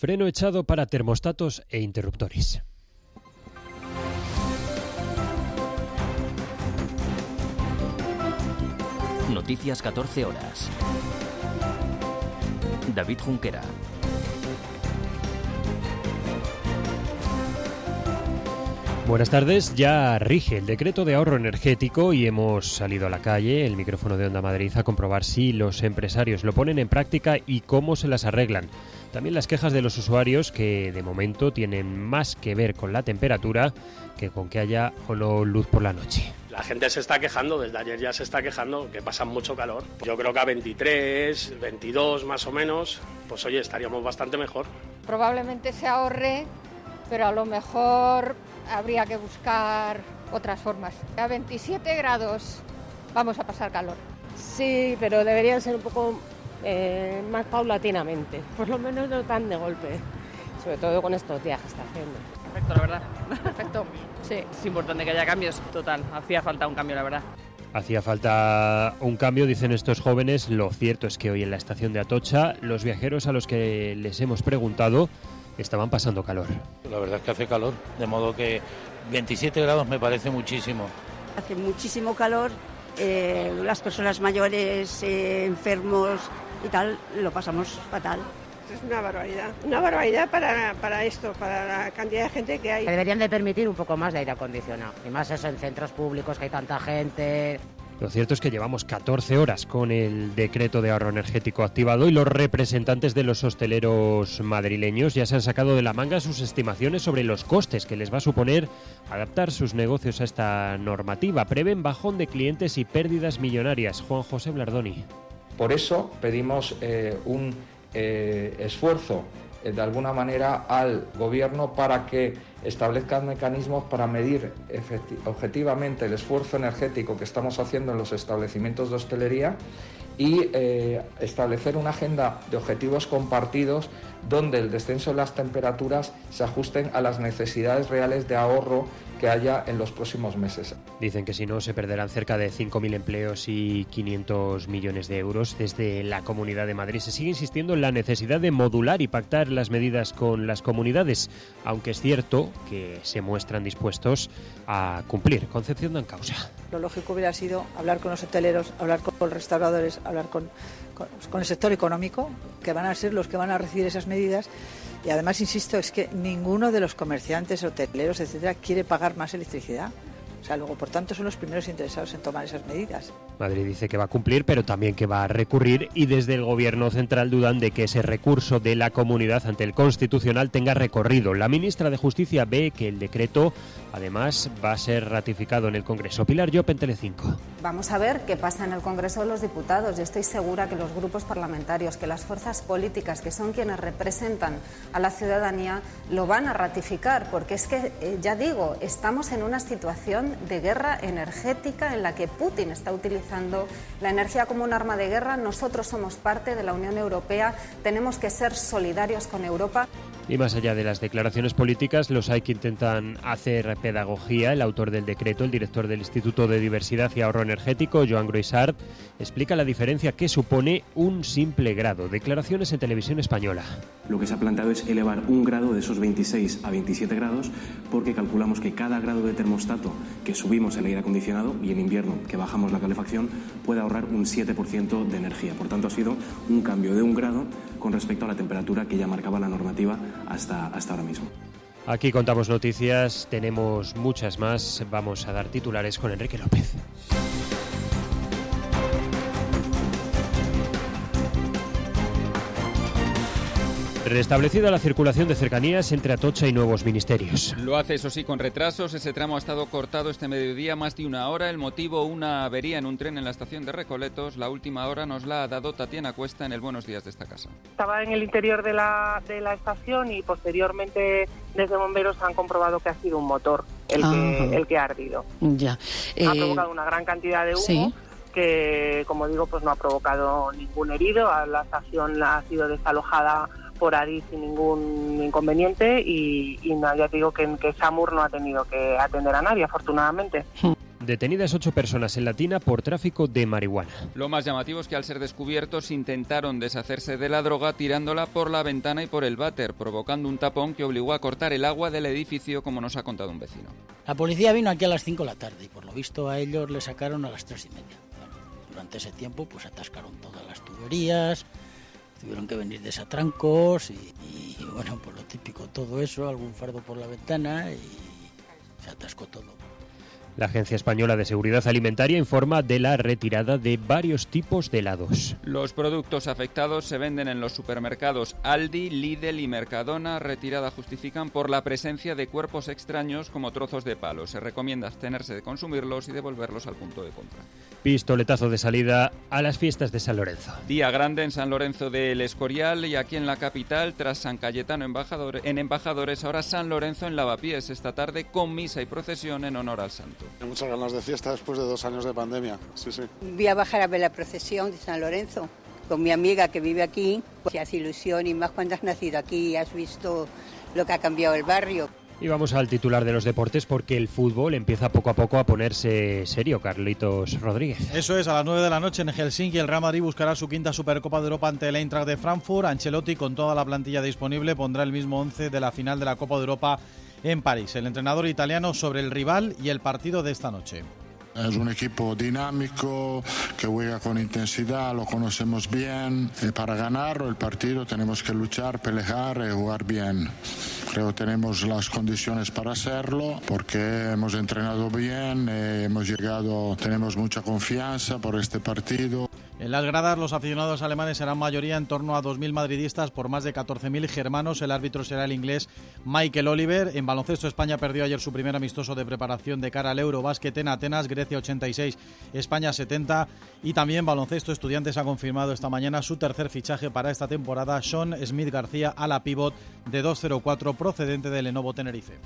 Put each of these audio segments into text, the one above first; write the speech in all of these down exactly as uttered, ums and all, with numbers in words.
Freno echado para termostatos e interruptores. Noticias catorce horas. David Junquera. Buenas tardes, ya rige el decreto de ahorro energético y hemos salido a la calle, el micrófono de Onda Madrid, a comprobar si los empresarios lo ponen en práctica y cómo se las arreglan. También las quejas de los usuarios, que de momento tienen más que ver con la temperatura que con que haya o no luz por la noche. La gente se está quejando, desde ayer ya se está quejando, que pasa mucho calor. Yo creo que a veintitrés, veintidós más o menos, pues oye, estaríamos bastante mejor. Probablemente se ahorre, pero a lo mejor habría que buscar otras formas. A veintisiete grados vamos a pasar calor. Sí, pero deberían ser un poco eh, más paulatinamente, por lo menos no tan de golpe, sobre todo con estos días que está haciendo. Perfecto, la verdad. Perfecto, sí. Es importante que haya cambios, total, hacía falta un cambio, la verdad. Hacía falta un cambio, dicen estos jóvenes. Lo cierto es que hoy en la estación de Atocha, los viajeros a los que les hemos preguntado estaban pasando calor. La verdad es que hace calor, de modo que veintisiete grados me parece muchísimo. Hace muchísimo calor, eh, las personas mayores, eh, enfermos y tal, lo pasamos fatal. Es una barbaridad, una barbaridad para, para esto, para la cantidad de gente que hay. Deberían de permitir un poco más de aire acondicionado, y más eso en centros públicos que hay tanta gente. Lo cierto es que llevamos catorce horas con el decreto de ahorro energético activado y los representantes de los hosteleros madrileños ya se han sacado de la manga sus estimaciones sobre los costes que les va a suponer adaptar sus negocios a esta normativa. Prevén bajón de clientes y pérdidas millonarias. Juan José Blardoni. Por eso pedimos eh, un eh, esfuerzo eh, de alguna manera al Gobierno para que establezcan mecanismos para medir efecti- objetivamente el esfuerzo energético que estamos haciendo en los establecimientos de hostelería y eh, establecer una agenda de objetivos compartidos donde el descenso de las temperaturas se ajusten a las necesidades reales de ahorro que haya en los próximos meses. Dicen que si no se perderán cerca de cinco mil empleos y quinientos millones de euros. Desde la Comunidad de Madrid se sigue insistiendo en la necesidad de modular y pactar las medidas con las comunidades, aunque es cierto que se muestran dispuestos a cumplir. Concepción Dancausa. Lo lógico hubiera sido hablar con los hoteleros, hablar con los restauradores, hablar con, con, con el sector económico, que van a ser los que van a recibir esas medidas. Y además, insisto, es que ninguno de los comerciantes, hoteleros, etcétera, quiere pagar más electricidad. O sea, luego, por tanto, son los primeros interesados en tomar esas medidas. Madrid dice que va a cumplir, pero también que va a recurrir, y desde el Gobierno central dudan de que ese recurso de la comunidad ante el Constitucional tenga recorrido. La ministra de Justicia ve que el decreto, además, va a ser ratificado en el Congreso. Pilar Llop, en Telecinco. Vamos a ver qué pasa en el Congreso de los Diputados. Yo estoy segura que los grupos parlamentarios, que las fuerzas políticas, que son quienes representan a la ciudadanía, lo van a ratificar, porque es que, eh, ya digo, estamos en una situación de guerra energética en la que Putin está utilizando la energía como un arma de guerra. Nosotros somos parte de la Unión Europea, tenemos que ser solidarios con Europa. Y más allá de las declaraciones políticas, los hay que intentan hacer pedagogía. El autor del decreto, el director del Instituto de Diversidad y Ahorro Energético, Joan Groisart, explica la diferencia que supone un simple grado. Declaraciones en Televisión Española. Lo que se ha planteado es elevar un grado de esos veintiséis a veintisiete grados, porque calculamos que cada grado de termostato que subimos el aire acondicionado y en invierno que bajamos la calefacción puede ahorrar un siete por ciento de energía. Por tanto, ha sido un cambio de un grado con respecto a la temperatura que ya marcaba la normativa hasta, hasta ahora mismo. Aquí contamos noticias, tenemos muchas más. Vamos a dar titulares con Enrique López. Restablecida la circulación de cercanías entre Atocha y nuevos ministerios. Lo hace, eso sí, con retrasos. Ese tramo ha estado cortado este mediodía más de una hora. El motivo, una avería en un tren en la estación de Recoletos. La última hora nos la ha dado Tatiana Cuesta en el Buenos Días de esta casa. Estaba en el interior de la, de la estación y posteriormente desde bomberos han comprobado que ha sido un motor el, que, el que ha ardido. Ya. Eh, ha provocado una gran cantidad de humo. Sí. Que, como digo, pues no ha provocado ningún herido. La estación ha sido desalojada por Adif sin ningún inconveniente y, y no, ya te digo que, que SAMUR no ha tenido que atender a nadie, afortunadamente. Detenidas ocho personas en Latina por tráfico de marihuana. Lo más llamativo es que al ser descubiertos intentaron deshacerse de la droga tirándola por la ventana y por el váter, provocando un tapón que obligó a cortar el agua del edificio, como nos ha contado un vecino. La policía vino aquí a las cinco de la tarde y por lo visto a ellos le sacaron a las tres y media. Bueno, durante ese tiempo pues atascaron todas las tuberías, tuvieron que venir desatrancos y, y bueno, pues lo típico, todo eso, algún fardo por la ventana y se atascó todo. La Agencia Española de Seguridad Alimentaria informa de la retirada de varios tipos de helados. Los productos afectados se venden en los supermercados Aldi, Lidl y Mercadona. Retirada justifican por la presencia de cuerpos extraños como trozos de palo. Se recomienda abstenerse de consumirlos y devolverlos al punto de compra. Pistoletazo de salida a las fiestas de San Lorenzo. Día grande en San Lorenzo del Escorial y aquí en la capital, tras San Cayetano embajador, en Embajadores, ahora San Lorenzo en Lavapiés esta tarde con misa y procesión en honor al santo. Hay muchas ganas de fiesta después de dos años de pandemia, sí, sí. Voy a bajar a ver la procesión de San Lorenzo con mi amiga que vive aquí. Se hace ilusión y más cuando has nacido aquí y has visto lo que ha cambiado el barrio. Y vamos al titular de los deportes porque el fútbol empieza poco a poco a ponerse serio. Carlitos Rodríguez. Eso es, a las nueve de la noche en Helsinki el Real Madrid buscará su quinta Supercopa de Europa ante el Eintracht de Frankfurt. Ancelotti, con toda la plantilla disponible, pondrá el mismo once de la final de la Copa de Europa en París. El entrenador italiano sobre el rival y el partido de esta noche. Es un equipo dinámico que juega con intensidad, lo conocemos bien. Y para ganar el partido tenemos que luchar, pelear y jugar bien. Creo que tenemos las condiciones para hacerlo porque hemos entrenado bien, hemos llegado, tenemos mucha confianza por este partido. En las gradas los aficionados alemanes serán mayoría, en torno a dos mil madridistas por más de catorce mil germanos. El árbitro será el inglés Michael Oliver. En baloncesto, España perdió ayer su primer amistoso de preparación de cara al Eurobásquet en Atenas. Grecia ochenta y seis, España setenta. Y también baloncesto, Estudiantes ha confirmado esta mañana su tercer fichaje para esta temporada, Sean Smith García, ala pívot de dos cero cuatro, procedente de Lenovo Tenerife.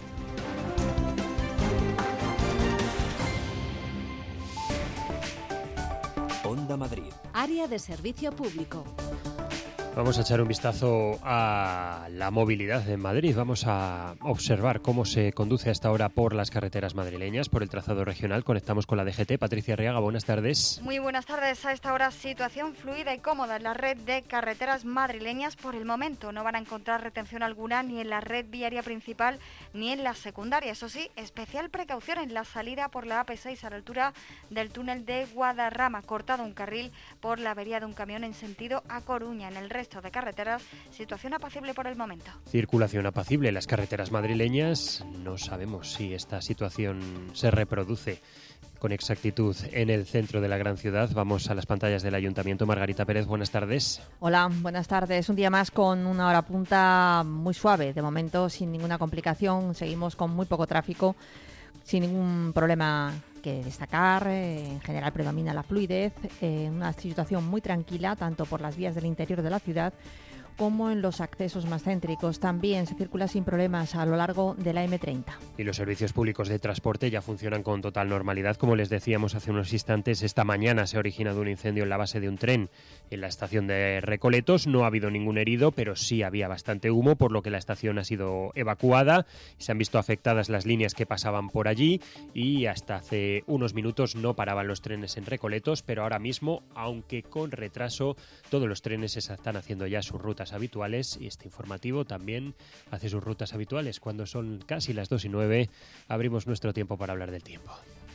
Onda Madrid. Área de servicio público. Vamos a echar un vistazo a la movilidad en Madrid. Vamos a observar cómo se conduce a esta hora por las carreteras madrileñas, por el trazado regional. Conectamos con la D G T. Patricia Arriaga, buenas tardes. Muy buenas tardes. A esta hora, situación fluida y cómoda en la red de carreteras madrileñas. Por el momento no van a encontrar retención alguna ni en la red viaria principal ni en la secundaria. Eso sí, especial precaución en la salida por la A P seis a la altura del túnel de Guadarrama. Cortado un carril por la avería de un camión en sentido a Coruña. En el resto de carreteras, situación apacible por el momento. Circulación apacible en las carreteras madrileñas. No sabemos si esta situación se reproduce con exactitud en el centro de la gran ciudad. Vamos a las pantallas del Ayuntamiento. Margarita Pérez, buenas tardes. Hola, buenas tardes. Un día más con una hora punta muy suave. De momento, sin ninguna complicación. Seguimos con muy poco tráfico, sin ningún problema que destacar. En general predomina la fluidez, eh, una situación muy tranquila tanto por las vías del interior de la ciudad como en los accesos más céntricos. También se circula sin problemas a lo largo de la eme treinta. Y los servicios públicos de transporte ya funcionan con total normalidad. Como les decíamos hace unos instantes, esta mañana se ha originado un incendio en la base de un tren en la estación de Recoletos. No ha habido ningún herido, pero sí había bastante humo, por lo que la estación ha sido evacuada. Se han visto afectadas las líneas que pasaban por allí y hasta hace unos minutos no paraban los trenes en Recoletos, pero ahora mismo, aunque con retraso, todos los trenes se están haciendo ya sus rutas habituales y este informativo también hace sus rutas habituales. Cuando son casi las dos y nueve, abrimos nuestro tiempo para hablar del tiempo.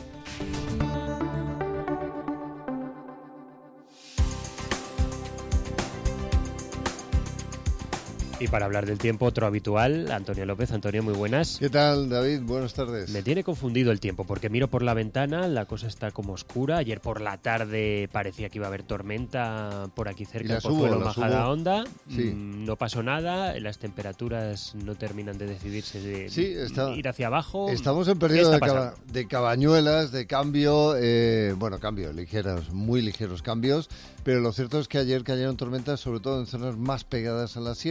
Y para hablar del tiempo, otro habitual, Antonio López. Antonio, muy buenas. ¿Qué tal, David? Buenas tardes. Me tiene confundido el tiempo porque miro por la ventana, la cosa está como oscura. Ayer por la tarde parecía que iba a haber tormenta por aquí cerca, en Pozuelo, Majadahonda. Sí. No pasó nada, las temperaturas no terminan de decidirse de sí, está, ir hacia abajo. Estamos en periodo de, caba, de cabañuelas, de cambio, eh, bueno, cambios, ligeros, muy ligeros cambios, pero lo cierto es que ayer cayeron tormentas, sobre todo en zonas más pegadas a la sierra,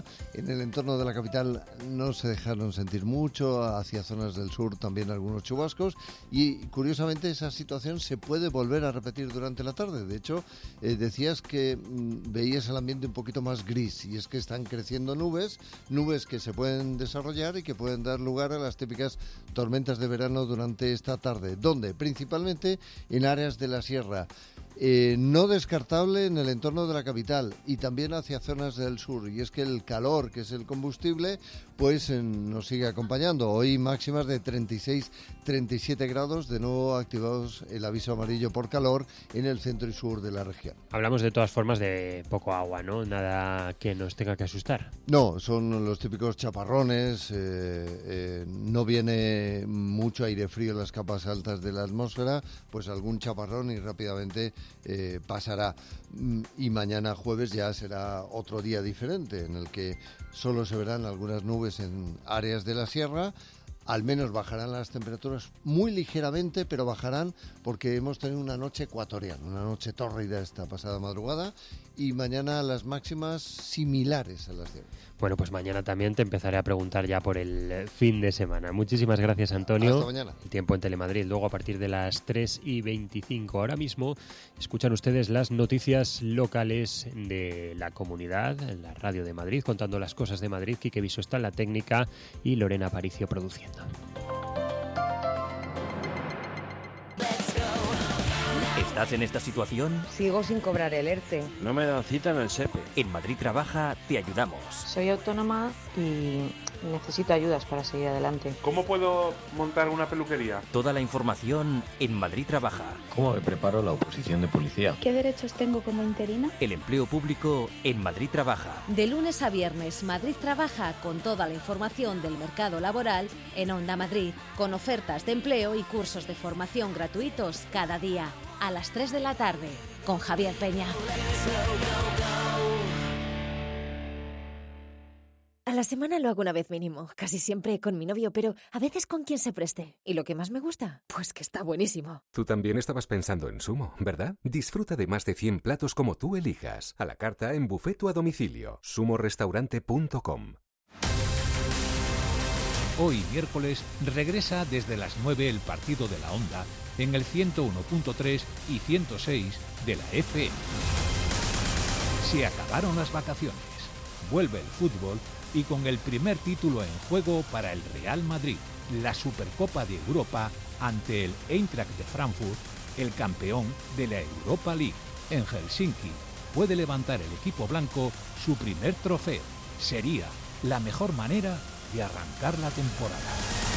En el entorno de la capital no se dejaron sentir mucho, hacia zonas del sur también algunos chubascos y curiosamente esa situación se puede volver a repetir durante la tarde. De hecho, eh, decías que mm, veías el ambiente un poquito más gris y es que están creciendo nubes, nubes que se pueden desarrollar y que pueden dar lugar a las típicas tormentas de verano durante esta tarde. ¿Dónde? Principalmente en áreas de la sierra. Eh, no descartable en el entorno de la capital y también hacia zonas del sur, y es que el calor, que es el combustible, pues eh, nos sigue acompañando. Hoy máximas de treinta y seis, treinta y siete grados, de nuevo activados el aviso amarillo por calor en el centro y sur de la región. Hablamos de todas formas de poco agua, ¿no? Nada que nos tenga que asustar. No, son los típicos chaparrones, eh, eh, no viene mucho aire frío en las capas altas de la atmósfera, pues algún chaparrón y rápidamente Eh, pasará. Y mañana jueves ya será otro día diferente en el que solo se verán algunas nubes en áreas de la sierra. Al menos bajarán las temperaturas muy ligeramente, pero bajarán porque hemos tenido una noche ecuatoriana, una noche tórrida esta pasada madrugada, y mañana las máximas similares a las de hoy. Bueno, pues mañana también te empezaré a preguntar ya por el fin de semana. Muchísimas gracias, Antonio. Hasta mañana. El tiempo en Telemadrid, luego a partir de las tres y veinticinco. Ahora mismo escuchan ustedes las noticias locales de la comunidad, en la radio de Madrid, contando las cosas de Madrid. Quique Viso está en la técnica y Lorena Aparicio produciendo. ¿Estás en esta situación? Sigo sin cobrar el ERTE. No me dan cita en el SEPE. En Madrid Trabaja te ayudamos. Soy autónoma y necesito ayudas para seguir adelante. ¿Cómo puedo montar una peluquería? Toda la información en Madrid Trabaja. ¿Cómo me preparo la oposición de policía? ¿Qué derechos tengo como interina? El empleo público en Madrid Trabaja. De lunes a viernes, Madrid Trabaja con toda la información del mercado laboral en Onda Madrid, con ofertas de empleo y cursos de formación gratuitos cada día, a las tres de la tarde, con Javier Peña. A la semana lo hago una vez mínimo, casi siempre con mi novio, pero a veces con quien se preste. ¿Y lo que más me gusta? Pues que está buenísimo. Tú también estabas pensando en Sumo, ¿verdad? Disfruta de más de cien platos como tú elijas, a la carta, en buffet o a domicilio. sumo restaurante punto com. Hoy, miércoles, regresa desde las nueve el partido de la Onda en el ciento uno punto tres y ciento seis de la F M. Se acabaron las vacaciones, vuelve el fútbol y con el primer título en juego para el Real Madrid, la Supercopa de Europa ante el Eintracht de Frankfurt, el campeón de la Europa League. En Helsinki puede levantar el equipo blanco su primer trofeo. Sería la mejor manera de arrancar la temporada.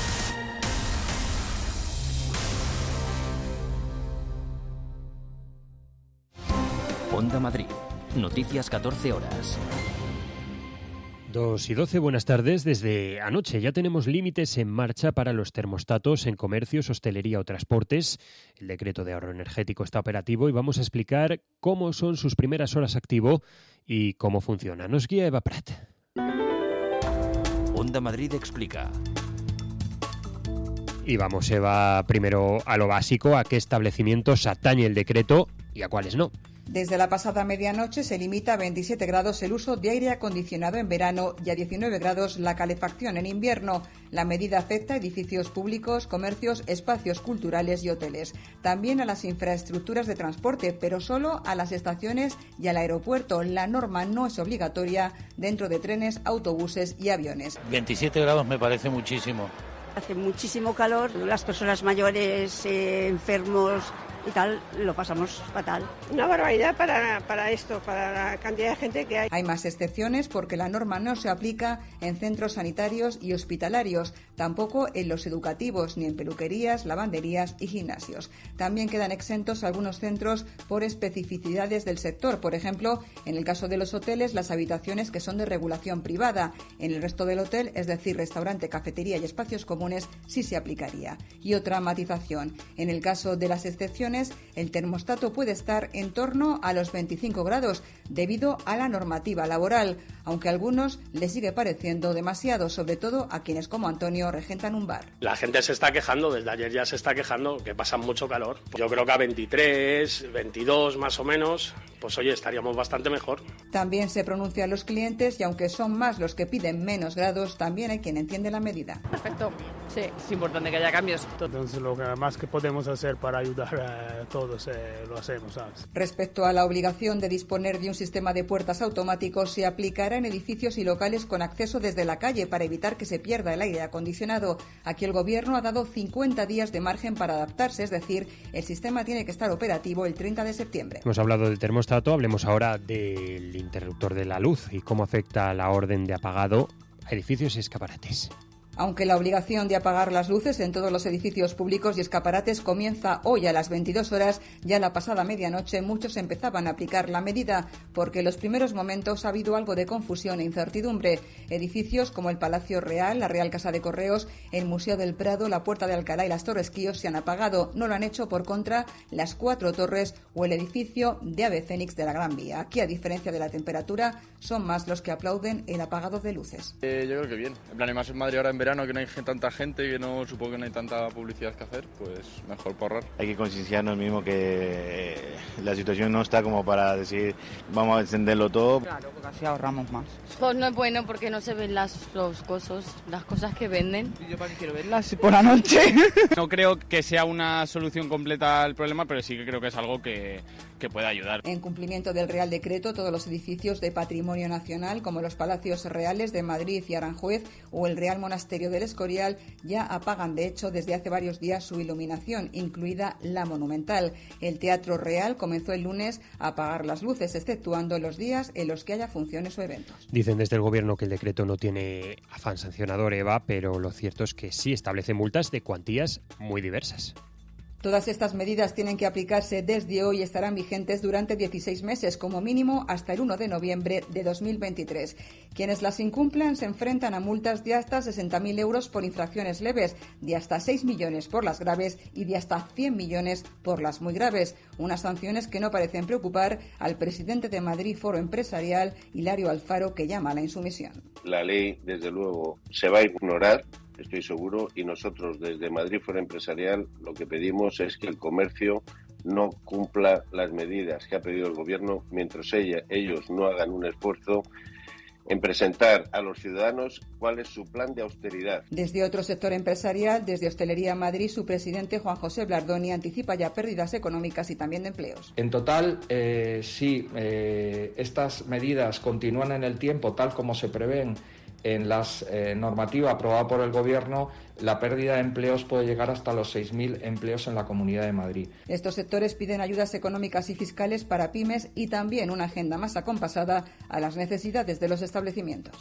Onda Madrid. Noticias catorce horas. dos y doce, buenas tardes. Desde anoche ya tenemos límites en marcha para los termostatos en comercios, hostelería o transportes. El decreto de ahorro energético está operativo y vamos a explicar cómo son sus primeras horas activo y cómo funciona. Nos guía Eva Prat. Onda Madrid explica. Y vamos, Eva, primero a lo básico, a qué establecimientos atañe el decreto y a cuáles no. Desde la pasada medianoche se limita a veintisiete grados el uso de aire acondicionado en verano y a diecinueve grados la calefacción en invierno. La medida afecta a edificios públicos, comercios, espacios culturales y hoteles. También a las infraestructuras de transporte, pero solo a las estaciones y al aeropuerto. La norma no es obligatoria dentro de trenes, autobuses y aviones. veintisiete grados me parece muchísimo. Hace muchísimo calor, las personas mayores, eh, enfermos y tal, lo pasamos fatal. Una barbaridad para, para esto, para la cantidad de gente que hay. Hay más excepciones porque la norma no se aplica en centros sanitarios y hospitalarios, tampoco en los educativos, ni en peluquerías, lavanderías y gimnasios. También quedan exentos algunos centros por especificidades del sector. Por ejemplo, en el caso de los hoteles, las habitaciones que son de regulación privada. En el resto del hotel, es decir, restaurante, cafetería y espacios comunes, sí se aplicaría. Y otra matización. En el caso de las excepciones, el termostato puede estar en torno a los veinticinco grados, debido a la normativa laboral, aunque a algunos les sigue pareciendo demasiado, sobre todo a quienes como Antonio regentan un bar. La gente se está quejando, desde ayer ya se está quejando, que pasa mucho calor. Yo creo que a veintitrés, veintidós más o menos, pues oye, estaríamos bastante mejor. También se pronuncian los clientes y aunque son más los que piden menos grados, también hay quien entiende la medida. Perfecto, sí, es importante que haya cambios. Entonces lo que más que podemos hacer para ayudar a todos eh, lo hacemos, ¿sabes? Respecto a la obligación de disponer de un sistema de puertas automáticos, se aplicará en edificios y locales con acceso desde la calle para evitar que se pierda el aire acondicionado. Aquí el Gobierno ha dado cincuenta días de margen para adaptarse, es decir, el sistema tiene que estar operativo el treinta de septiembre. Hemos hablado del termostato, hablemos ahora del interruptor de la luz y cómo afecta la orden de apagado a edificios y escaparates. Aunque la obligación de apagar las luces en todos los edificios públicos y escaparates comienza hoy a las veintidós horas, ya la pasada medianoche muchos empezaban a aplicar la medida, porque en los primeros momentos ha habido algo de confusión e incertidumbre. Edificios como el Palacio Real, la Real Casa de Correos, el Museo del Prado, la Puerta de Alcalá y las Torres Quíos se han apagado. No lo han hecho, por contra, las Cuatro Torres o el edificio de Ave Fénix de la Gran Vía. Aquí, a diferencia de la temperatura, son más los que aplauden el apagado de luces. Eh, yo creo que bien. En plan, y más en Madrid ahora en verano, que no hay tanta gente, que no supongo que no hay tanta publicidad que hacer, pues mejor por ahorrar. Hay que concienciarnos mismo que la situación no está como para decir vamos a encenderlo todo. Claro, porque así ahorramos más. Pues no es bueno porque no se ven las los cosas, las cosas que venden. ¿Y yo para qué quiero verlas por la noche? No creo que sea una solución completa al problema, pero sí que creo que es algo que, que puede ayudar. En cumplimiento del Real Decreto, todos los edificios de patrimonio nacional, como los Palacios Reales de Madrid y Aranjuez o el Real Monasterio del Escorial, ya apagan de hecho desde hace varios días su iluminación, incluida la monumental. El Teatro Real comenzó el lunes a apagar las luces, exceptuando los días en los que haya funciones o eventos. Dicen desde el Gobierno que el decreto no tiene afán sancionador, Eva, pero lo cierto es que sí establece multas de cuantías muy diversas. Todas estas medidas tienen que aplicarse desde hoy y estarán vigentes durante dieciséis meses, como mínimo hasta el uno de noviembre de dos mil veintitrés. Quienes las incumplan se enfrentan a multas de hasta sesenta mil euros por infracciones leves, de hasta seis millones por las graves y de hasta cien millones por las muy graves. Unas sanciones que no parecen preocupar al presidente de Madrid Foro Empresarial, Hilario Alfaro, que llama a la insumisión. La ley, desde luego, se va a ignorar, estoy seguro, y nosotros desde Madrid Foro Empresarial lo que pedimos es que el comercio no cumpla las medidas que ha pedido el Gobierno mientras ella, ellos no hagan un esfuerzo en presentar a los ciudadanos cuál es su plan de austeridad. Desde otro sector empresarial, desde Hostelería Madrid, su presidente Juan José Blardoni anticipa ya pérdidas económicas y también de empleos. En total, eh, si eh, estas medidas continúan en el tiempo tal como se prevén en la eh, normativa aprobada por el Gobierno, la pérdida de empleos puede llegar hasta los seis mil empleos en la Comunidad de Madrid. Estos sectores piden ayudas económicas y fiscales para pymes y también una agenda más acompasada a las necesidades de los establecimientos.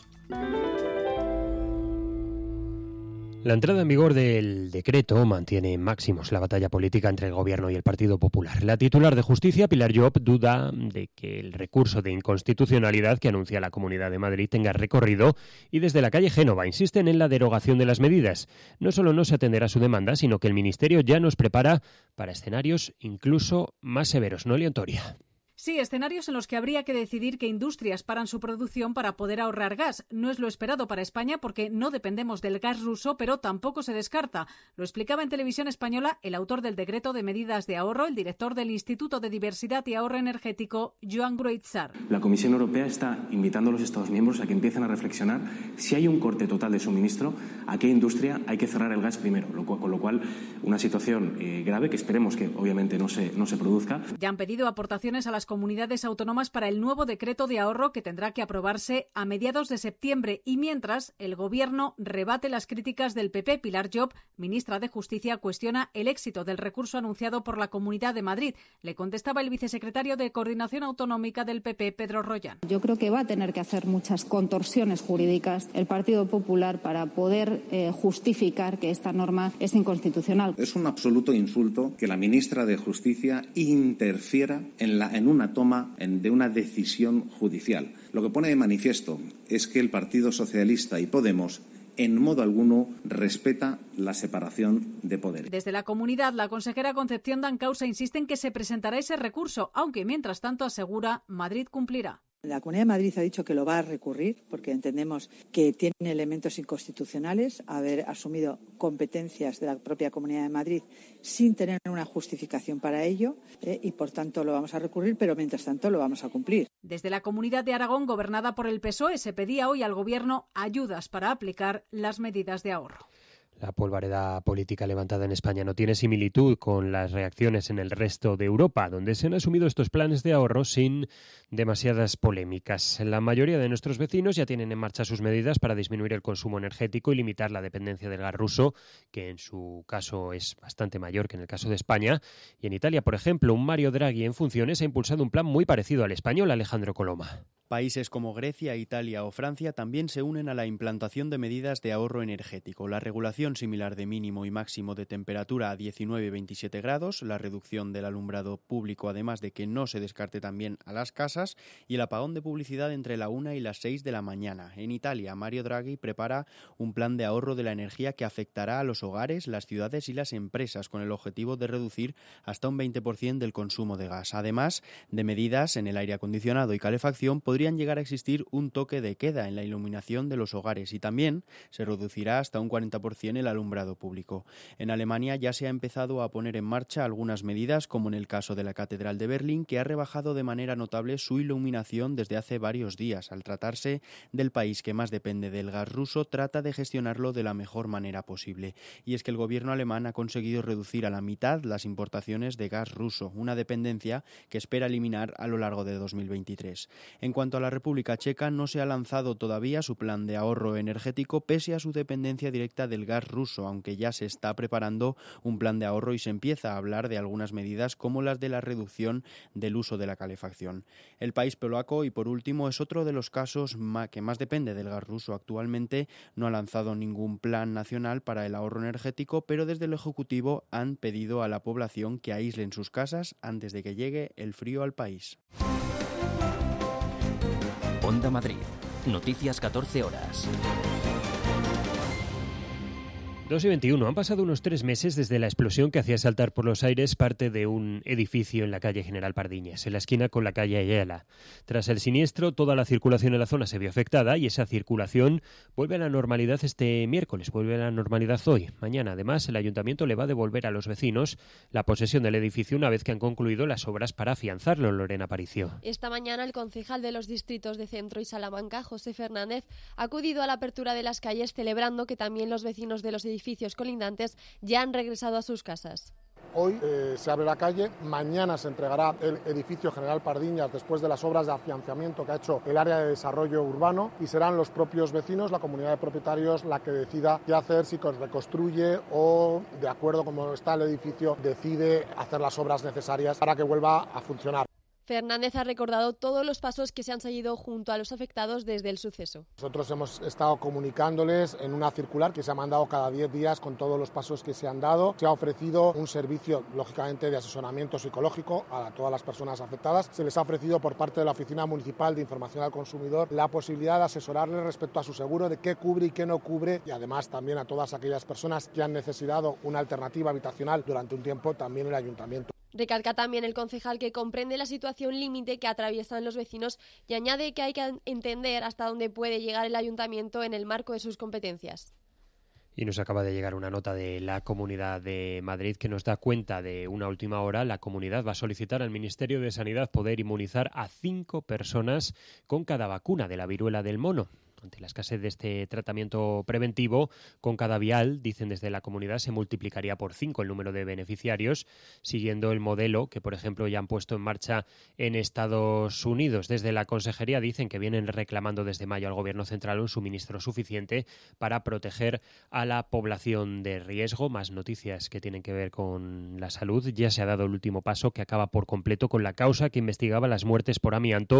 La entrada en vigor del decreto mantiene en máximos la batalla política entre el Gobierno y el Partido Popular. La titular de Justicia, Pilar Llop, duda de que el recurso de inconstitucionalidad que anuncia la Comunidad de Madrid tenga recorrido y desde la calle Génova insisten en la derogación de las medidas. No solo no se atenderá su demanda, sino que el Ministerio ya nos prepara para escenarios incluso más severos. Noelia Antoria. Sí, escenarios en los que habría que decidir que industrias paran su producción para poder ahorrar gas. No es lo esperado para España porque no dependemos del gas ruso, pero tampoco se descarta. Lo explicaba en Televisión Española el autor del decreto de medidas de ahorro, el director del Instituto de Diversidad y Ahorro Energético, Joan Gruitzar. La Comisión Europea está invitando a los Estados miembros a que empiecen a reflexionar si hay un corte total de suministro, a qué industria hay que cerrar el gas primero, con lo cual una situación eh, grave que esperemos que obviamente no se, no se produzca. Ya han pedido aportaciones a las comunidades autónomas para el nuevo decreto de ahorro que tendrá que aprobarse a mediados de septiembre y mientras el Gobierno rebate las críticas del P P. Pilar Llop, ministra de Justicia, cuestiona el éxito del recurso anunciado por la Comunidad de Madrid. Le contestaba el vicesecretario de Coordinación Autonómica del P P, Pedro Rollán. Yo creo que va a tener que hacer muchas contorsiones jurídicas el Partido Popular para poder eh, justificar que esta norma es inconstitucional. Es un absoluto insulto que la ministra de Justicia interfiera en, la, en un una toma de una decisión judicial. Lo que pone de manifiesto es que el Partido Socialista y Podemos en modo alguno respeta la separación de poderes. Desde la comunidad, la consejera Concepción Dancausa insiste en que se presentará ese recurso, aunque mientras tanto asegura Madrid cumplirá. La Comunidad de Madrid ha dicho que lo va a recurrir porque entendemos que tiene elementos inconstitucionales, haber asumido competencias de la propia Comunidad de Madrid sin tener una justificación para ello eh, y, por tanto, lo vamos a recurrir, pero mientras tanto lo vamos a cumplir. Desde la Comunidad de Aragón, gobernada por el P S O E, se pedía hoy al Gobierno ayudas para aplicar las medidas de ahorro. La polvareda política levantada en España no tiene similitud con las reacciones en el resto de Europa, donde se han asumido estos planes de ahorro sin demasiadas polémicas. La mayoría de nuestros vecinos ya tienen en marcha sus medidas para disminuir el consumo energético y limitar la dependencia del gas ruso, que en su caso es bastante mayor que en el caso de España. Y en Italia, por ejemplo, un Mario Draghi en funciones ha impulsado un plan muy parecido al español. Alejandro Coloma. Países como Grecia, Italia o Francia también se unen a la implantación de medidas de ahorro energético. La regulación similar de mínimo y máximo de temperatura a diecinueve y veintisiete grados, la reducción del alumbrado público, además de que no se descarte también a las casas, y el apagón de publicidad entre la una y las seis de la mañana. En Italia, Mario Draghi prepara un plan de ahorro de la energía que afectará a los hogares, las ciudades y las empresas, con el objetivo de reducir hasta un veinte por ciento del consumo de gas. Además de medidas en el aire acondicionado y calefacción, podrían llegar a existir un toque de queda en la iluminación de los hogares y también se reducirá hasta un cuarenta por ciento el alumbrado público. En Alemania ya se ha empezado a poner en marcha algunas medidas, como en el caso de la Catedral de Berlín, que ha rebajado de manera notable su iluminación desde hace varios días. Al tratarse del país que más depende del gas ruso, trata de gestionarlo de la mejor manera posible. Y es que el gobierno alemán ha conseguido reducir a la mitad las importaciones de gas ruso, una dependencia que espera eliminar a lo largo de dos mil veintitrés. En cuanto a la República Checa, no se ha lanzado todavía su plan de ahorro energético pese a su dependencia directa del gas ruso, aunque ya se está preparando un plan de ahorro y se empieza a hablar de algunas medidas como las de la reducción del uso de la calefacción. El país polaco, y por último, es otro de los casos que más depende del gas ruso. Actualmente no ha lanzado ningún plan nacional para el ahorro energético, pero desde el Ejecutivo han pedido a la población que aíslen sus casas antes de que llegue el frío al país. Onda Madrid. Noticias catorce horas. dos y veintiuno. Han pasado unos tres meses desde la explosión que hacía saltar por los aires parte de un edificio en la calle General Pardiñas, en la esquina con la calle Ayala. Tras el siniestro, toda la circulación en la zona se vio afectada y esa circulación vuelve a la normalidad este miércoles, vuelve a la normalidad hoy. Mañana, además, el ayuntamiento le va a devolver a los vecinos la posesión del edificio una vez que han concluido las obras para afianzarlo. Lorena Aparicio. Esta mañana el concejal de los distritos de Centro y Salamanca, José Fernández, ha acudido a la apertura de las calles celebrando que también los vecinos de los edificios edificios colindantes ya han regresado a sus casas. Hoy eh, se abre la calle, mañana se entregará el edificio General Pardiñas después de las obras de afianzamiento que ha hecho el área de desarrollo urbano y serán los propios vecinos, la comunidad de propietarios, la que decida qué hacer, si reconstruye o, de acuerdo como está el edificio, decide hacer las obras necesarias para que vuelva a funcionar. Fernández ha recordado todos los pasos que se han seguido junto a los afectados desde el suceso. Nosotros hemos estado comunicándoles en una circular que se ha mandado cada diez días con todos los pasos que se han dado. Se ha ofrecido un servicio, lógicamente, de asesoramiento psicológico a todas las personas afectadas. Se les ha ofrecido por parte de la Oficina Municipal de Información al Consumidor la posibilidad de asesorarles respecto a su seguro, de qué cubre y qué no cubre, y además también a todas aquellas personas que han necesitado una alternativa habitacional durante un tiempo, también el Ayuntamiento. Recalca también el concejal que comprende la situación límite que atraviesan los vecinos y añade que hay que entender hasta dónde puede llegar el ayuntamiento en el marco de sus competencias. Y nos acaba de llegar una nota de la Comunidad de Madrid que nos da cuenta de una última hora. La comunidad va a solicitar al Ministerio de Sanidad poder inmunizar a cinco personas con cada vacuna de la viruela del mono. Ante la escasez de este tratamiento preventivo, con cada vial, dicen desde la comunidad, se multiplicaría por cinco el número de beneficiarios, siguiendo el modelo que, por ejemplo, ya han puesto en marcha en Estados Unidos. Desde la consejería dicen que vienen reclamando desde mayo al Gobierno central un suministro suficiente para proteger a la población de riesgo. Más noticias que tienen que ver con la salud. Ya se ha dado el último paso que acaba por completo con la causa que investigaba las muertes por amianto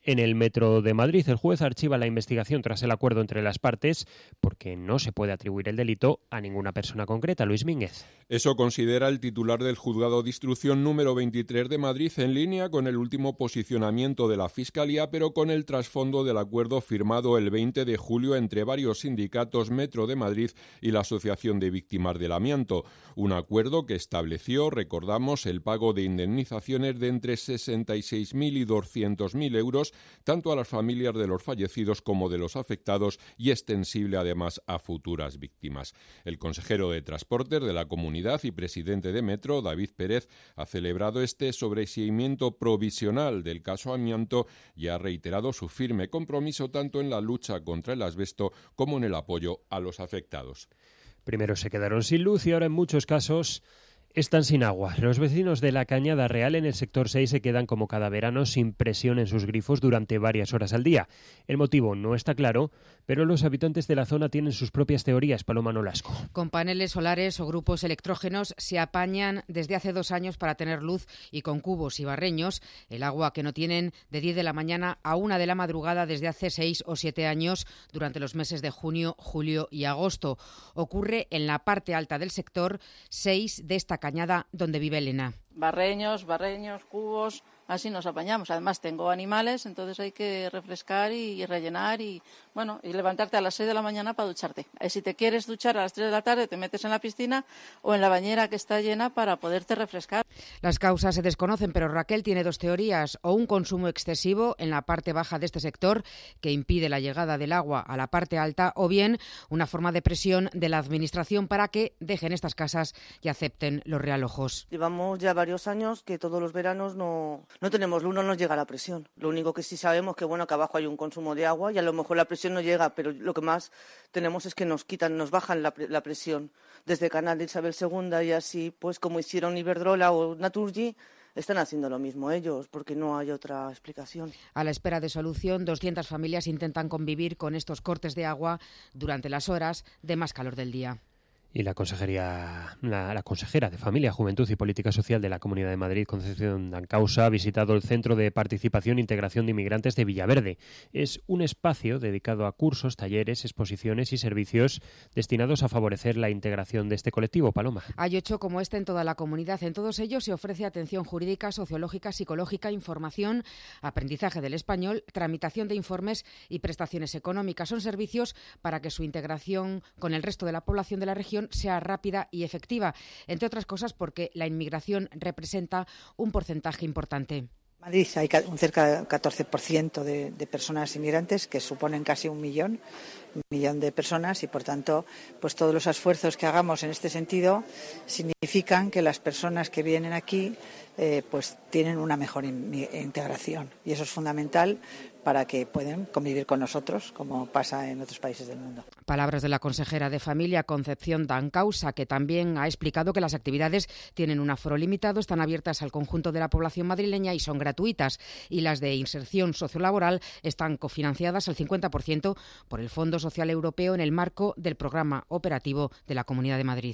en el Metro de Madrid. El juez archiva la investigación tras el acuerdo entre las partes porque no se puede atribuir el delito a ninguna persona concreta. Luis Mínguez. Eso considera el titular del Juzgado de Instrucción número veintitrés de Madrid, en línea con el último posicionamiento de la Fiscalía, pero con el trasfondo del acuerdo firmado el veinte de julio entre varios sindicatos, Metro de Madrid y la Asociación de Víctimas del Amianto. Un acuerdo que estableció, recordamos, el pago de indemnizaciones de entre sesenta y seis mil y doscientos mil euros, tanto a las familias de los fallecidos como de los afectados, y extensible además a futuras víctimas. El consejero de Transportes de la Comunidad y presidente de Metro, David Pérez, ha celebrado este sobreseimiento provisional del caso Amianto y ha reiterado su firme compromiso tanto en la lucha contra el asbesto como en el apoyo a los afectados. Primero se quedaron sin luz y ahora en muchos casos están sin agua. Los vecinos de la Cañada Real en el sector seis se quedan como cada verano sin presión en sus grifos durante varias horas al día. El motivo no está claro, pero los habitantes de la zona tienen sus propias teorías. Paloma Nolasco. Con paneles solares o grupos electrógenos se apañan desde hace dos años para tener luz, y con cubos y barreños el agua que no tienen de diez de la mañana a una de la madrugada desde hace seis o siete años durante los meses de junio, julio y agosto. Ocurre en la parte alta del sector seis de esta cañada donde vive Elena. Barreños, barreños, cubos, así nos apañamos. Además tengo animales, entonces hay que refrescar y rellenar y bueno, y levantarte a las seis de la mañana para ducharte. Si te quieres duchar a las tres de la tarde, te metes en la piscina o en la bañera que está llena para poderte refrescar. Las causas se desconocen, pero Raquel tiene dos teorías: o un consumo excesivo en la parte baja de este sector que impide la llegada del agua a la parte alta, o bien una forma de presión de la administración para que dejen estas casas y acepten los realojos. Llevamos ya varios años que todos los veranos no, no tenemos luz, no nos llega la presión. Lo único que sí sabemos que bueno que abajo hay un consumo de agua y a lo mejor la presión no llega, pero lo que más tenemos es que nos quitan, nos bajan la, la presión. Desde Canal de Isabel segunda y así, pues como hicieron Iberdrola o Naturgy, están haciendo lo mismo ellos, porque no hay otra explicación. A la espera de solución, doscientas familias intentan convivir con estos cortes de agua durante las horas de más calor del día. Y la consejería, la, la consejera de Familia, Juventud y Política Social de la Comunidad de Madrid, Concepción Dancausa, ha visitado el Centro de Participación e Integración de Inmigrantes de Villaverde. Es un espacio dedicado a cursos, talleres, exposiciones y servicios destinados a favorecer la integración de este colectivo. Paloma. Hay ocho como este en toda la comunidad. En todos ellos se ofrece atención jurídica, sociológica, psicológica, información, aprendizaje del español, tramitación de informes y prestaciones económicas. Son servicios para que su integración con el resto de la población de la región sea rápida y efectiva, entre otras cosas porque la inmigración representa un porcentaje importante. En Madrid hay un cerca del catorce por ciento de, de personas inmigrantes, que suponen casi un millón, un millón de personas, y por tanto, pues todos los esfuerzos que hagamos en este sentido significan que las personas que vienen aquí eh, pues tienen una mejor in- integración, y eso es fundamental para que puedan convivir con nosotros, como pasa en otros países del mundo. Palabras de la consejera de Familia, Concepción Dancausa, que también ha explicado que las actividades tienen un aforo limitado, están abiertas al conjunto de la población madrileña y son gratuitas, y las de inserción sociolaboral están cofinanciadas al cincuenta por ciento por el Fondo Social Europeo en el marco del programa operativo de la Comunidad de Madrid.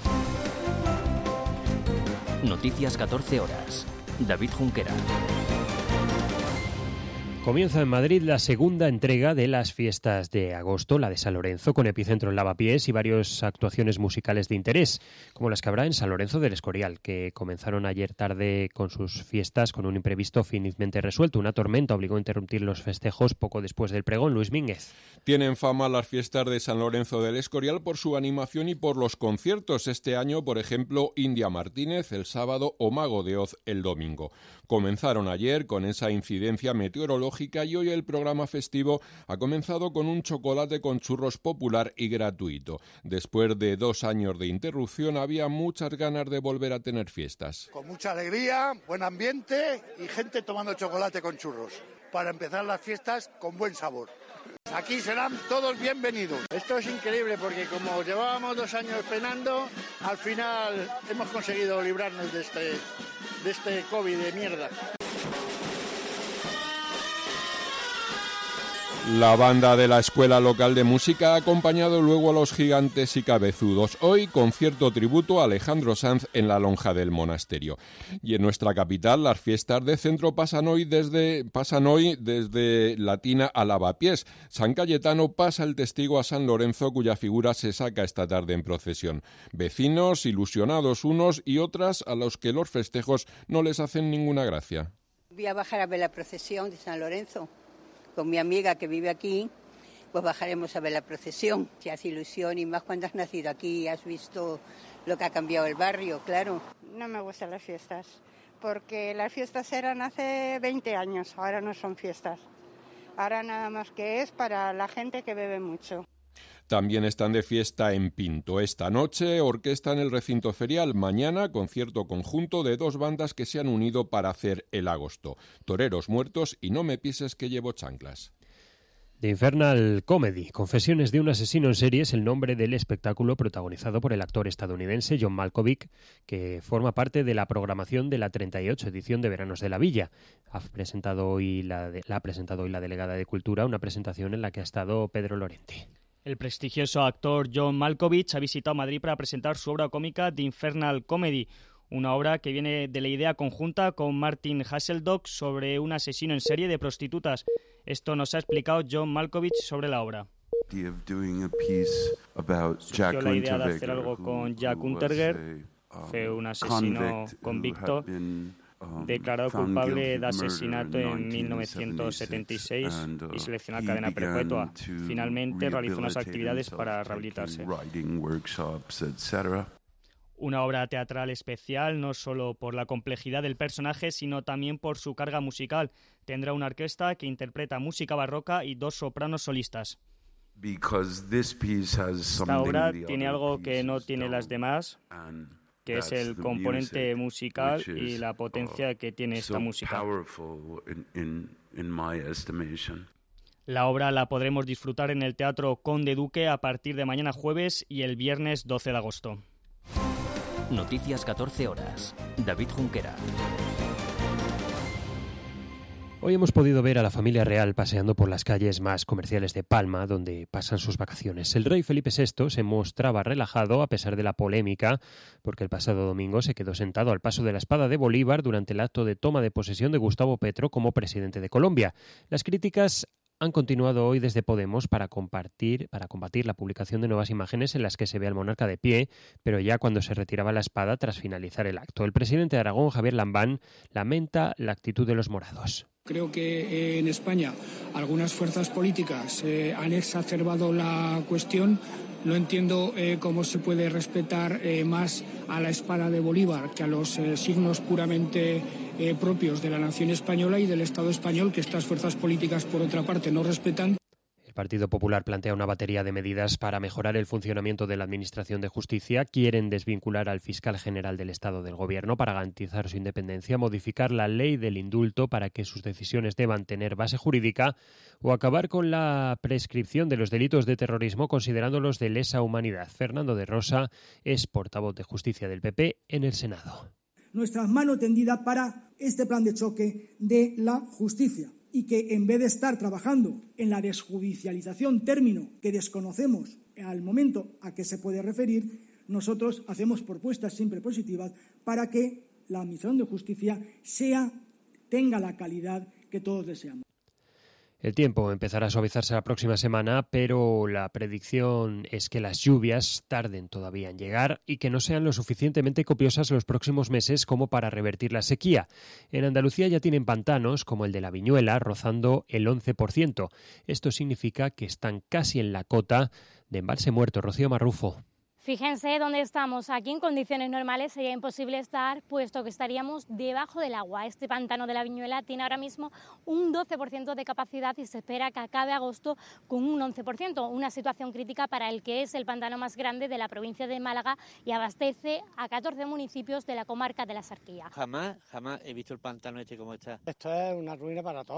Noticias catorce horas. David Junquera. Comienza en Madrid la segunda entrega de las fiestas de agosto, la de San Lorenzo, con epicentro en Lavapiés y varias actuaciones musicales de interés, como las que habrá en San Lorenzo del Escorial, que comenzaron ayer tarde con sus fiestas con un imprevisto finalmente resuelto. Una tormenta obligó a interrumpir los festejos poco después del pregón. Luis Mínguez. Tienen fama las fiestas de San Lorenzo del Escorial por su animación y por los conciertos. Este año, por ejemplo, India Martínez el sábado o Mago de Oz el domingo. Comenzaron ayer con esa incidencia meteorológica y hoy el programa festivo ha comenzado con un chocolate con churros popular y gratuito. Después de dos años de interrupción había muchas ganas de volver a tener fiestas. Con mucha alegría, buen ambiente y gente tomando chocolate con churros para empezar las fiestas con buen sabor. Aquí serán todos bienvenidos. Esto es increíble porque como llevábamos dos años penando, al final hemos conseguido librarnos de este, de este COVID de mierda. La banda de la escuela local de música ha acompañado luego a los Gigantes y Cabezudos. Hoy, concierto tributo a Alejandro Sanz en la lonja del monasterio. Y en nuestra capital, las fiestas de centro pasan hoy desde, pasan hoy desde Latina a Lavapiés. San Cayetano pasa el testigo a San Lorenzo, cuya figura se saca esta tarde en procesión. Vecinos, ilusionados unos y otras, a los que los festejos no les hacen ninguna gracia. Voy a bajar a ver la procesión de San Lorenzo. Con mi amiga que vive aquí, pues bajaremos a ver la procesión. Te hace ilusión y más cuando has nacido aquí y has visto lo que ha cambiado el barrio, claro. No me gustan las fiestas, porque las fiestas eran hace veinte años, ahora no son fiestas. Ahora nada más que es para la gente que bebe mucho. También están de fiesta en Pinto. Esta noche, orquesta en el recinto ferial. Mañana, concierto conjunto de dos bandas que se han unido para hacer el agosto. Toreros Muertos y No me pises que llevo chanclas. The Infernal Comedy, Confesiones de un asesino en serie, es el nombre del espectáculo protagonizado por el actor estadounidense John Malkovich, que forma parte de la programación de la treinta y ocho edición de Veranos de la Villa. Ha presentado hoy la, de, la ha presentado hoy la delegada de Cultura, una presentación en la que ha estado Pedro Lorente. El prestigioso actor John Malkovich ha visitado Madrid para presentar su obra cómica The Infernal Comedy, una obra que viene de la idea conjunta con Martin Hasselhoff sobre un asesino en serie de prostitutas. Esto nos ha explicado John Malkovich sobre la obra. Surgió la idea de hacer algo con Jack Unterweger, fue un asesino convicto, declarado culpable de asesinato en mil novecientos setenta y seis y seleccionó cadena perpetua. Finalmente realizó unas actividades para rehabilitarse. Una obra teatral especial, no solo por la complejidad del personaje, sino también por su carga musical. Tendrá una orquesta que interpreta música barroca y dos sopranos solistas. Esta obra tiene algo que no tiene las demás, que es el componente musical y la potencia que tiene esta música. La obra la podremos disfrutar en el Teatro Conde Duque a partir de mañana jueves y el viernes doce de agosto. Noticias catorce horas. David Junquera. Hoy hemos podido ver a la familia real paseando por las calles más comerciales de Palma, donde pasan sus vacaciones. El rey Felipe sexto se mostraba relajado a pesar de la polémica, porque el pasado domingo se quedó sentado al paso de la espada de Bolívar durante el acto de toma de posesión de Gustavo Petro como presidente de Colombia. Las críticas han continuado hoy desde Podemos para compartir, para combatir la publicación de nuevas imágenes en las que se ve al monarca de pie, pero ya cuando se retiraba la espada tras finalizar el acto. El presidente de Aragón, Javier Lambán, lamenta la actitud de los morados. Creo que eh, en España algunas fuerzas políticas eh, han exacerbado la cuestión. No entiendo eh, cómo se puede respetar eh, más a la espada de Bolívar que a los eh, signos puramente eh, propios de la nación española y del Estado español, que estas fuerzas políticas, por otra parte, no respetan. El Partido Popular plantea una batería de medidas para mejorar el funcionamiento de la Administración de Justicia. Quieren desvincular al fiscal general del Estado del Gobierno para garantizar su independencia, modificar la ley del indulto para que sus decisiones deban tener base jurídica o acabar con la prescripción de los delitos de terrorismo considerándolos de lesa humanidad. Fernando de Rosa es portavoz de Justicia del P P en el Senado. Nuestra mano tendida para este plan de choque de la justicia. Y que en vez de estar trabajando en la desjudicialización, término que desconocemos al momento a que se puede referir, nosotros hacemos propuestas siempre positivas para que la Administración de Justicia sea, tenga la calidad que todos deseamos. El tiempo empezará a suavizarse la próxima semana, pero la predicción es que las lluvias tarden todavía en llegar y que no sean lo suficientemente copiosas los próximos meses como para revertir la sequía. En Andalucía ya tienen pantanos, como el de la Viñuela, rozando el once por ciento. Esto significa que están casi en la cota de embalse muerto. Rocío Marrufo. Fíjense dónde estamos. Aquí en condiciones normales sería imposible estar, puesto que estaríamos debajo del agua. Este pantano de la Viñuela tiene ahora mismo un doce por ciento de capacidad y se espera que acabe agosto con un once por ciento, una situación crítica para el que es el pantano más grande de la provincia de Málaga y abastece a catorce municipios de la comarca de la Sarquía. Jamás, jamás he visto el pantano este como está. Esto es una ruina para todos.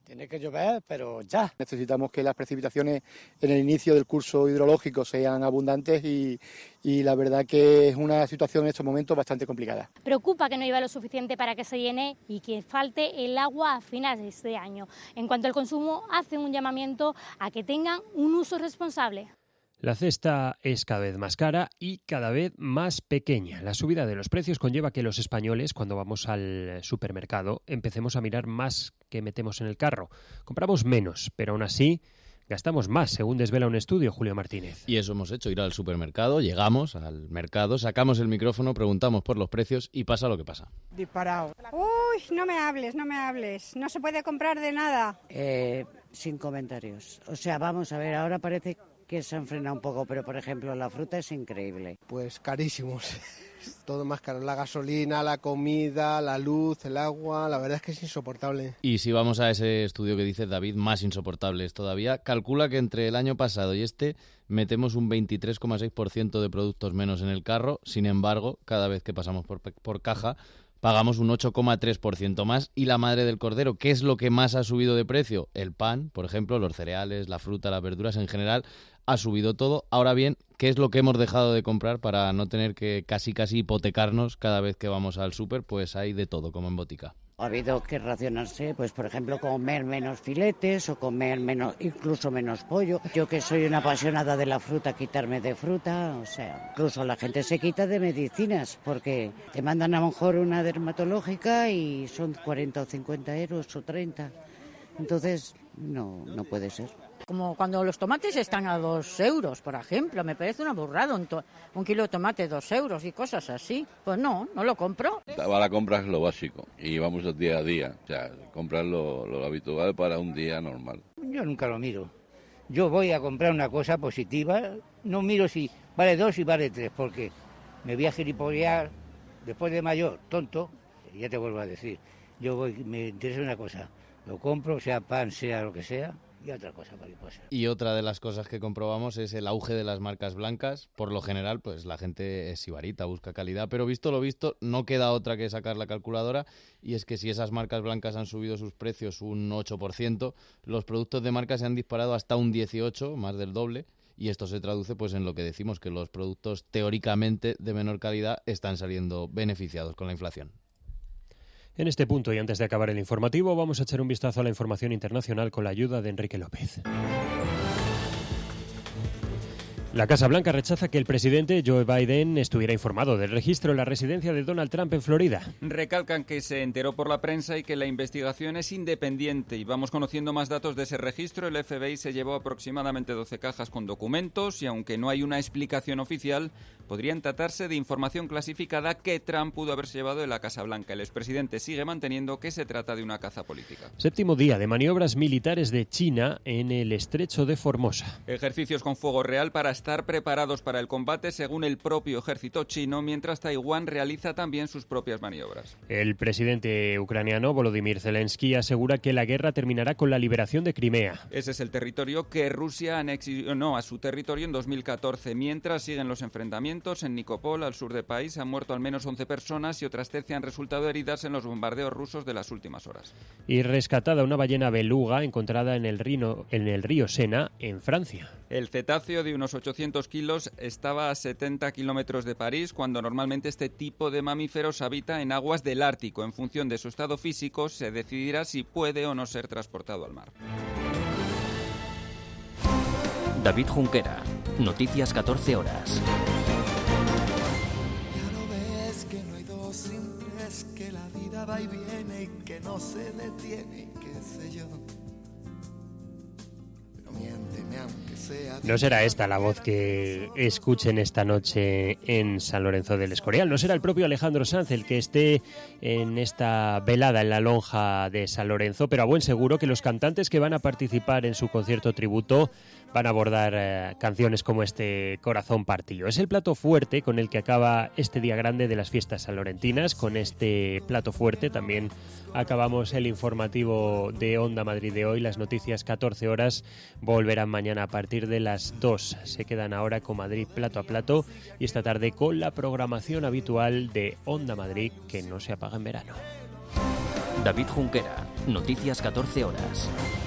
Tiene que llover, pero ya. Necesitamos que las precipitaciones en el inicio del curso hidrológico sean abundantes y, y la verdad que es una situación en estos momentos bastante complicada. Preocupa que no llueva lo suficiente para que se llene y que falte el agua a finales de año. En cuanto al consumo, hacen un llamamiento a que tengan un uso responsable. La cesta es cada vez más cara y cada vez más pequeña. La subida de los precios conlleva que los españoles, cuando vamos al supermercado, empecemos a mirar más que metemos en el carro. Compramos menos, pero aún así gastamos más, según desvela un estudio, Julio Martínez. Y eso hemos hecho, ir al supermercado, llegamos al mercado, sacamos el micrófono, preguntamos por los precios y pasa lo que pasa. Disparado. Uy, no me hables, no me hables. No se puede comprar de nada. Eh, sin comentarios. O sea, vamos a ver, ahora parece que se han frenado un poco, pero por ejemplo la fruta es increíble. Pues carísimos, todo más caro, la gasolina, la comida, la luz, el agua, la verdad es que es insoportable. Y si vamos a ese estudio que dice David, más insoportables todavía, calcula que entre el año pasado y este metemos un veintitrés coma seis por ciento de productos menos en el carro, sin embargo, cada vez que pasamos por, por caja, pagamos un ocho coma tres por ciento más. Y la madre del cordero, ¿qué es lo que más ha subido de precio? El pan, por ejemplo, los cereales, la fruta, las verduras en general, ha subido todo. Ahora bien, ¿qué es lo que hemos dejado de comprar para no tener que casi casi hipotecarnos cada vez que vamos al súper? Pues hay de todo, como en botica. Ha habido que racionarse, pues por ejemplo, comer menos filetes o comer menos, incluso menos pollo. Yo que soy una apasionada de la fruta, quitarme de fruta, o sea, incluso la gente se quita de medicinas porque te mandan a lo mejor una dermatológica y son cuarenta o cincuenta euros o treinta. Entonces, no, no puede ser. Como cuando los tomates están a dos euros, por ejemplo, me parece una burrada, un, to- un kilo de tomate dos euros y cosas así. Pues no, no lo compro. Ahora compras lo básico y vamos al día a día, o sea, compras lo, lo habitual para un día normal. Yo nunca lo miro. Yo voy a comprar una cosa positiva, no miro si vale dos y vale tres, porque me voy a gilipollear después de mayor, tonto, ya te vuelvo a decir. Yo voy, me interesa una cosa, lo compro, sea pan, sea lo que sea, y otra cosa mariposa. Y otra de las cosas que comprobamos es el auge de las marcas blancas. Por lo general, pues la gente es sibarita, busca calidad, pero visto lo visto, no queda otra que sacar la calculadora, y es que si esas marcas blancas han subido sus precios un ocho por ciento, los productos de marca se han disparado hasta un dieciocho por ciento, más del doble, y esto se traduce pues en lo que decimos, que los productos teóricamente de menor calidad están saliendo beneficiados con la inflación. En este punto y antes de acabar el informativo, vamos a echar un vistazo a la información internacional con la ayuda de Enrique López. La Casa Blanca rechaza que el presidente Joe Biden estuviera informado del registro en la residencia de Donald Trump en Florida. Recalcan que se enteró por la prensa y que la investigación es independiente. Y vamos conociendo más datos de ese registro. El F B I se llevó aproximadamente doce cajas con documentos y aunque no hay una explicación oficial, podrían tratarse de información clasificada que Trump pudo haberse llevado de la Casa Blanca. El expresidente sigue manteniendo que se trata de una caza política. Séptimo día de maniobras militares de China en el estrecho de Formosa. Ejercicios con fuego real para estar preparados para el combate, según el propio ejército chino, mientras Taiwán realiza también sus propias maniobras. El presidente ucraniano Volodymyr Zelensky asegura que la guerra terminará con la liberación de Crimea. Ese es el territorio que Rusia anexionó a su territorio en dos mil catorce. Mientras siguen los enfrentamientos en Nikopol, al sur del país, han muerto al menos once personas y otras trece han resultado heridas en los bombardeos rusos de las últimas horas. Y rescatada una ballena beluga encontrada en el, Rino, en el río Sena, en Francia. El cetáceo de unos ochocientos kilos estaba a setenta kilómetros de París, cuando normalmente este tipo de mamíferos habita en aguas del Ártico. En función de su estado físico se decidirá si puede o no ser transportado al mar. David Junquera, Noticias catorce horas. Ya no ves que no hay dos sin tres, que la vida va y viene y que no se detiene, qué sé yo. No será esta la voz que escuchen esta noche en San Lorenzo del Escorial. No será el propio Alejandro Sanz el que esté en esta velada en la lonja de San Lorenzo, pero a buen seguro que los cantantes que van a participar en su concierto tributo van a abordar eh, canciones como este Corazón Partido. Es el plato fuerte con el que acaba este día grande de las fiestas sanlorentinas. Con este plato fuerte también acabamos el informativo de Onda Madrid de hoy. Las noticias catorce horas volverán mañana a partir de las dos. Se quedan ahora con Madrid plato a plato y esta tarde con la programación habitual de Onda Madrid, que no se apaga en verano. David Junquera, Noticias catorce horas.